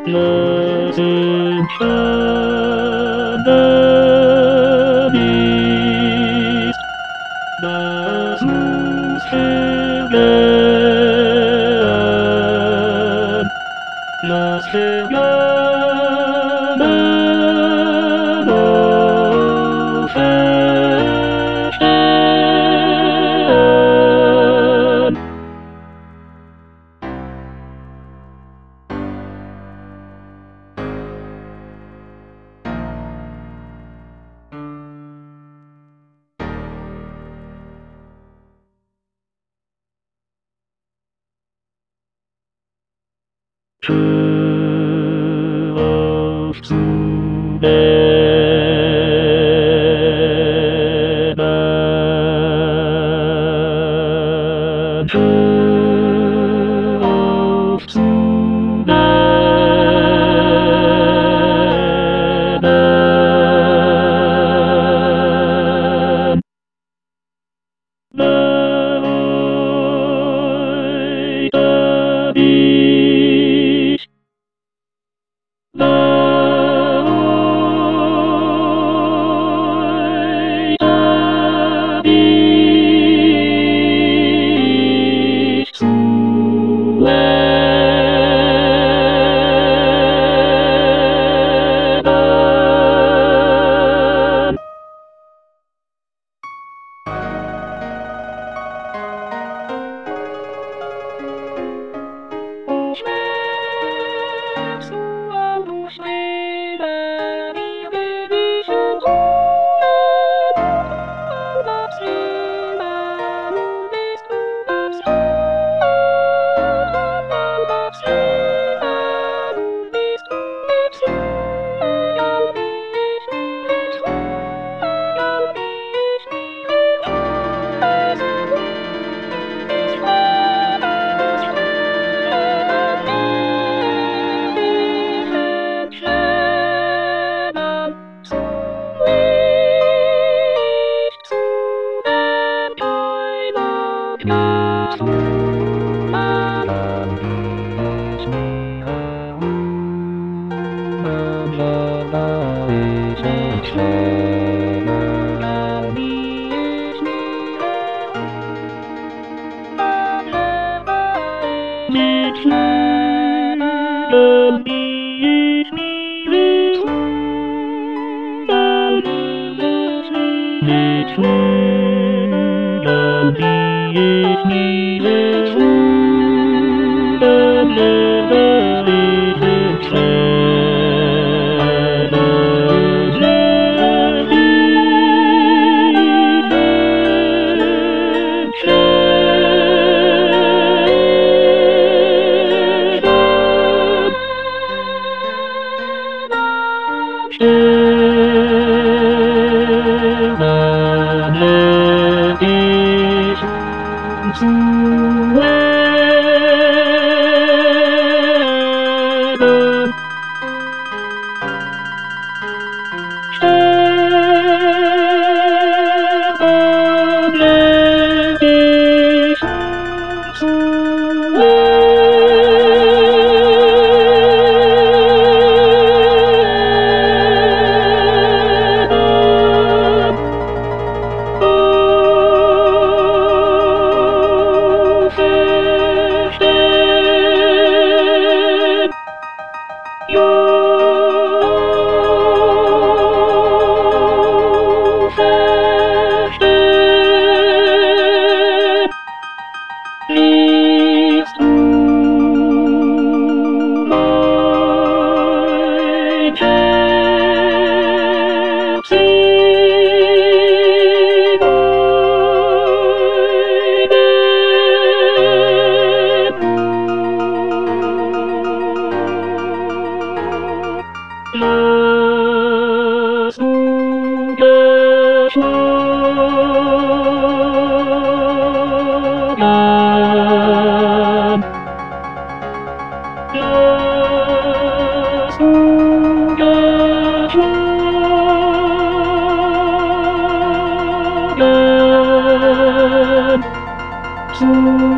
Blessed Cannabis, das muss vergehen, lass vergehen und verstehen. Hör auf zu leben. Hör auf zu leben. Leute, dich. Leute, dich zu leben. Schwebst du am Durchleben, ich will dich entholen. Du darfst leben, und bist du darfst leben. Du darfst leben, und bist du darfst leben. Ich nicht fragen, ich nicht lesen. Ich mit Lügen, die ich nie betrügen, mit Lügen, die ich nie betrügen, lebe ich in Tränen, lebe ich in Sterben leb ich zu leben. Sterben leb ich zu leben. Verstehen. Jo, verstehen. Liebst du mein Herz in Lass du geschlagen. Lass du geschlagen.